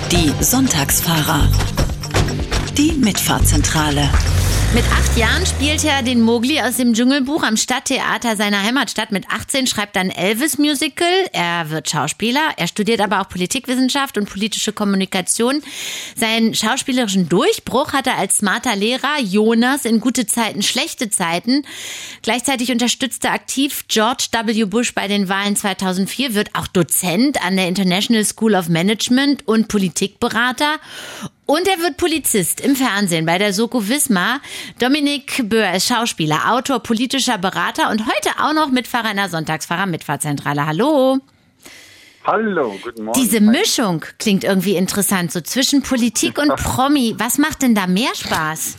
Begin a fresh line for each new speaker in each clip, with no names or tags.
Die Sonntagsfahrer. Die Mitfahrzentrale.
Mit 8 Jahren spielt er den Mowgli aus dem Dschungelbuch am Stadttheater seiner Heimatstadt. Mit 18 schreibt er ein Elvis-Musical. Er wird Schauspieler. Er studiert aber auch Politikwissenschaft und politische Kommunikation. Seinen schauspielerischen Durchbruch hat er als smarter Lehrer Jonas in gute Zeiten, schlechte Zeiten. Gleichzeitig unterstützt er aktiv George W. Bush bei den Wahlen 2004, wird auch Dozent an der International School of Management und Politikberater. Und er wird Polizist im Fernsehen bei der Soko Wismar. Dominik Böhr ist Schauspieler, Autor, politischer Berater und heute auch noch Mitfahrer in der Sonntagsfahrer-Mitfahrzentrale. Hallo.
Hallo, guten Morgen.
Diese Mischung klingt irgendwie interessant, so zwischen Politik und Promi. Was macht denn da mehr Spaß?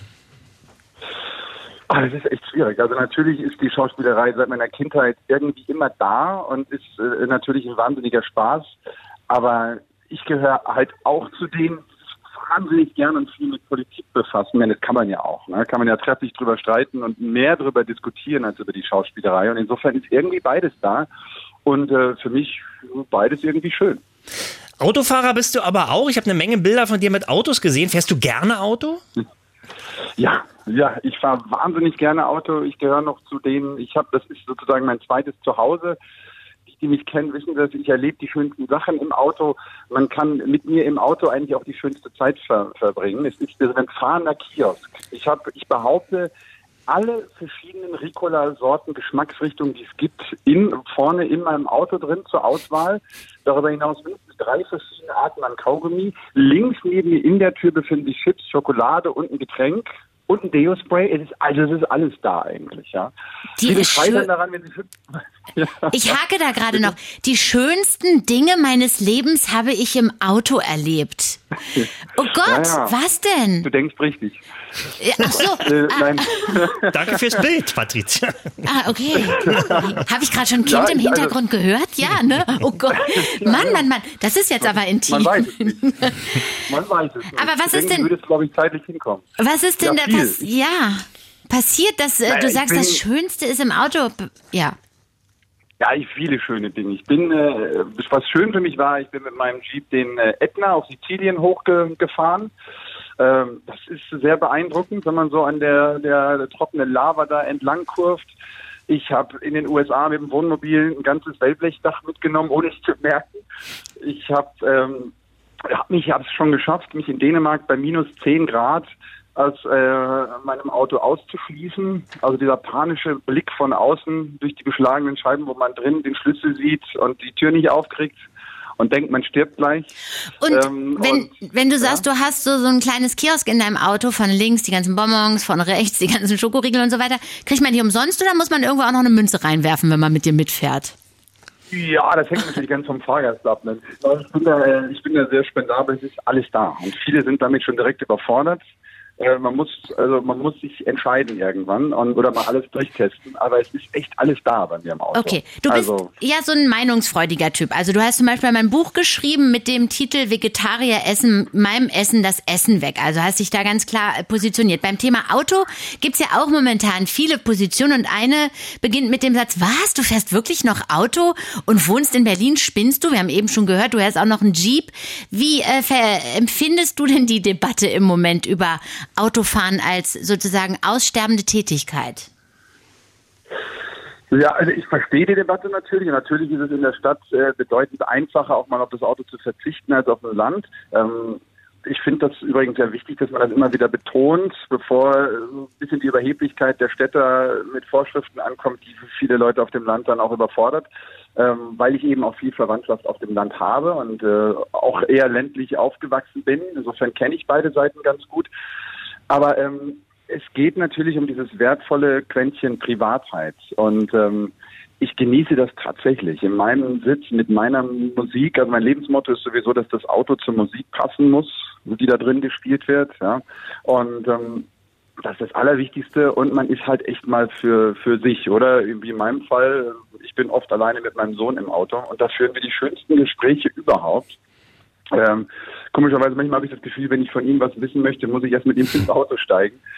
Das ist echt schwierig. Also natürlich ist die Schauspielerei seit meiner Kindheit irgendwie immer da und ist natürlich ein wahnsinniger Spaß. Aber ich gehöre halt auch zu denen, wahnsinnig gern und viel mit Politik befassen. Das kann man ja auch. Ne? Kann man ja trefflich drüber streiten und mehr drüber diskutieren als über die Schauspielerei. Und insofern ist irgendwie beides da. Und für mich beides irgendwie schön.
Autofahrer bist du aber auch. Ich habe eine Menge Bilder von dir mit Autos gesehen. Fährst du gerne Auto?
Ja, ich fahre wahnsinnig gerne Auto. Ich gehöre noch zu denen, das ist sozusagen mein zweites Zuhause. Die mich kennen, wissen das, ich erlebe die schönsten Sachen im Auto. Man kann mit mir im Auto eigentlich auch die schönste Zeit verbringen. Es ist ein fahrender Kiosk. Ich behaupte, alle verschiedenen Ricola-Sorten, Geschmacksrichtungen, die es gibt, vorne in meinem Auto drin zur Auswahl. Darüber hinaus mindestens 3 verschiedene Arten an Kaugummi. Links neben mir in der Tür befinden sich Chips, Schokolade und ein Getränk. Und ein Deo-Spray, es ist alles da eigentlich, ja.
Die ist schön. Daran, wenn Sie Ich hake da gerade noch. Die schönsten Dinge meines Lebens habe ich im Auto erlebt. Oh Gott, ja. Was denn?
Du denkst richtig.
Ach so.
Nein.
Danke fürs Bild, Patricia.
Okay. Habe ich gerade schon ein Kind im Hintergrund gehört? Ja, ne? Oh Gott. Mann. Das ist jetzt aber intim.
Man weiß es nicht.
Aber was ist denn...
Du würdest, glaube ich, zeitlich hinkommen.
Was ist denn passiert, dass du sagst, das Schönste ist im Auto? Ja.
Ja, viele schöne Dinge. Was schön für mich war, ich bin mit meinem Jeep den Ätna auf Sizilien hochgefahren. Das ist sehr beeindruckend, wenn man so an der trockenen Lava da entlang kurft. Ich habe in den USA mit dem Wohnmobil ein ganzes Wellblechdach mitgenommen, ohne es zu merken. Ich habe es schon geschafft, mich in Dänemark bei minus 10 Grad aus meinem Auto auszuschließen. Also dieser panische Blick von außen durch die beschlagenen Scheiben, wo man drin den Schlüssel sieht und die Tür nicht aufkriegt und denkt, man stirbt gleich.
Und wenn du sagst, du hast so ein kleines Kiosk in deinem Auto, von links die ganzen Bonbons, von rechts die ganzen Schokoriegel und so weiter, kriegt man die umsonst oder muss man irgendwo auch noch eine Münze reinwerfen, wenn man mit dir mitfährt?
Ja, das hängt natürlich ganz vom Fahrgast ab. Ne? Ich bin da sehr spendabel, es ist alles da. Und viele sind damit schon direkt überfordert. Man muss sich entscheiden irgendwann oder mal alles durchtesten, aber es ist echt alles da bei mir im Auto.
Okay, du bist ja so ein meinungsfreudiger Typ. Also du hast zum Beispiel mein Buch geschrieben mit dem Titel Vegetarier essen, meinem Essen das Essen weg. Also hast dich da ganz klar positioniert. Beim Thema Auto gibt's ja auch momentan viele Positionen und eine beginnt mit dem Satz, was, du fährst wirklich noch Auto und wohnst in Berlin, spinnst du? Wir haben eben schon gehört, du hast auch noch einen Jeep. Wie empfindest du denn die Debatte im Moment über Autofahren als sozusagen aussterbende Tätigkeit?
Ja, also ich verstehe die Debatte natürlich. Und natürlich ist es in der Stadt bedeutend einfacher, auch mal auf das Auto zu verzichten als auf dem Land. Ich finde das übrigens sehr wichtig, dass man das immer wieder betont, bevor ein bisschen die Überheblichkeit der Städter mit Vorschriften ankommt, die viele Leute auf dem Land dann auch überfordert, weil ich eben auch viel Verwandtschaft auf dem Land habe und auch eher ländlich aufgewachsen bin. Insofern kenne ich beide Seiten ganz gut. Aber es geht natürlich um dieses wertvolle Quäntchen Privatheit und ich genieße das tatsächlich. In meinem Sitz mit meiner Musik, also mein Lebensmotto ist sowieso, dass das Auto zur Musik passen muss, die da drin gespielt wird. Ja. Und das ist das Allerwichtigste und man ist halt echt mal für sich, oder? Wie in meinem Fall, ich bin oft alleine mit meinem Sohn im Auto und da führen wir die schönsten Gespräche überhaupt. Komischerweise manchmal habe ich das Gefühl, wenn ich von ihm was wissen möchte, muss ich erst mit ihm ins Auto steigen.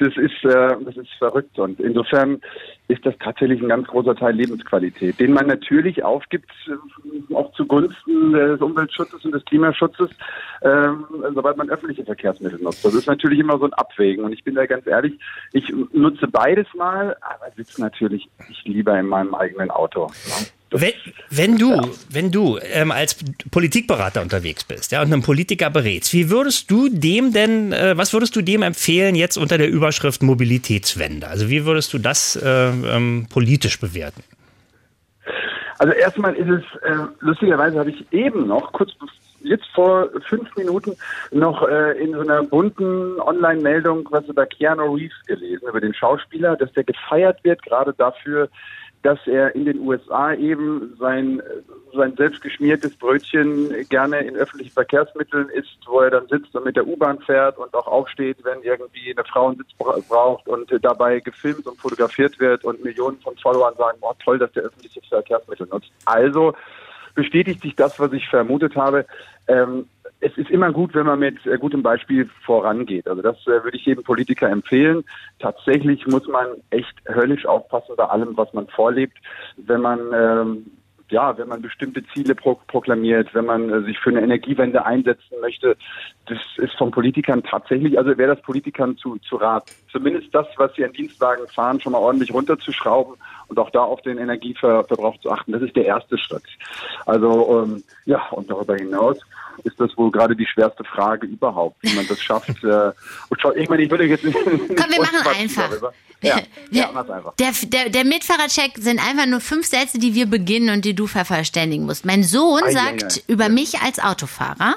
Das ist verrückt. Und insofern ist das tatsächlich ein ganz großer Teil Lebensqualität, den man natürlich aufgibt, auch zugunsten des Umweltschutzes und des Klimaschutzes, sobald man öffentliche Verkehrsmittel nutzt. Das ist natürlich immer so ein Abwägen. Und ich bin da ganz ehrlich, ich nutze beides mal, aber sitze natürlich lieber in meinem eigenen Auto.
Wenn du als Politikberater unterwegs bist, ja, und einen Politiker berätst, was würdest du dem empfehlen jetzt unter der Überschrift Mobilitätswende? Also wie würdest du das politisch bewerten?
Also erstmal ist es, lustigerweise habe ich eben noch, jetzt vor 5 Minuten noch in so einer bunten Online-Meldung was über Keanu Reeves gelesen, über den Schauspieler, dass der gefeiert wird, gerade dafür, dass er in den USA eben sein selbstgeschmiertes Brötchen gerne in öffentlichen Verkehrsmitteln isst, wo er dann sitzt und mit der U-Bahn fährt und auch aufsteht, wenn irgendwie eine Frau einen Sitz braucht und dabei gefilmt und fotografiert wird und Millionen von Followern sagen, oh toll, dass der öffentliche Verkehrsmittel nutzt. Also bestätigt sich das, was ich vermutet habe. Es ist immer gut, wenn man mit gutem Beispiel vorangeht. Also das würde ich jedem Politiker empfehlen. Tatsächlich muss man echt höllisch aufpassen bei allem, was man vorlebt, wenn man bestimmte Ziele proklamiert, wenn man sich für eine Energiewende einsetzen möchte. Das ist von Politikern tatsächlich, also wäre das Politikern zu raten. Zumindest das, was sie an Dienstwagen fahren, schon mal ordentlich runterzuschrauben und auch da auf den Energieverbrauch zu achten. Das ist der erste Schritt. Also und darüber hinaus ist das wohl gerade die schwerste Frage überhaupt, wie man das schafft. Ich würde jetzt nicht.
Komm, wir machen einfach.
Mach's einfach.
Der Mitfahrercheck sind einfach nur 5 Sätze, die wir beginnen und die du vervollständigen musst. Mein Sohn sagt über mich als Autofahrer,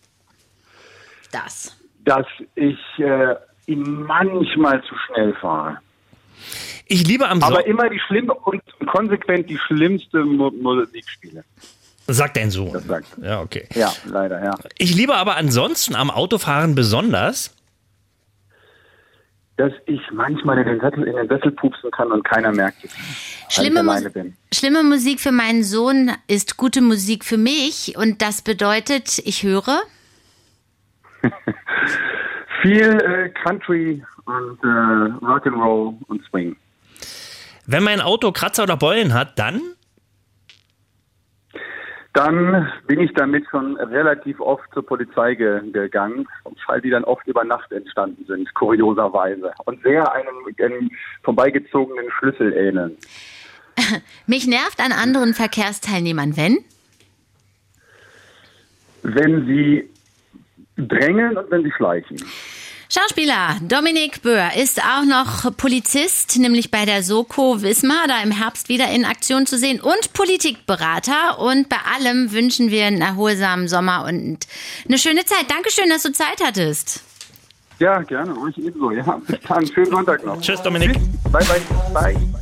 dass
ich ihn manchmal zu schnell fahre.
Ich liebe
aber immer die schlimme und konsequent die schlimmste Musik spiele.
Sagt dein Sohn.
Das sagt er.
Ja, okay.
Ja, leider, ja.
Ich liebe aber ansonsten am Autofahren besonders,
dass ich manchmal in den Sessel pupsen kann und keiner merkt es.
Schlimme Musik für meinen Sohn ist gute Musik für mich und das bedeutet, ich höre
viel Country und Rock'n'Roll und Swing.
Wenn mein Auto Kratzer oder Beulen hat, dann
bin ich damit schon relativ oft zur Polizei gegangen, weil die dann oft über Nacht entstanden sind, kurioserweise. Und sehr einem vorbeigezogenen Schlüssel ähneln.
Mich nervt an anderen Verkehrsteilnehmern, wenn
sie drängeln und wenn sie schleichen.
Schauspieler Dominik Böhr ist auch noch Polizist, nämlich bei der Soko Wismar, da im Herbst wieder in Aktion zu sehen, und Politikberater. Und bei allem wünschen wir einen erholsamen Sommer und eine schöne Zeit. Dankeschön, dass du Zeit hattest.
Ja, gerne. Euch ebenso. Ja, bis dann. Schönen Sonntag noch.
Tschüss, Dominik.
Tschüss. Bye, bye. Bye.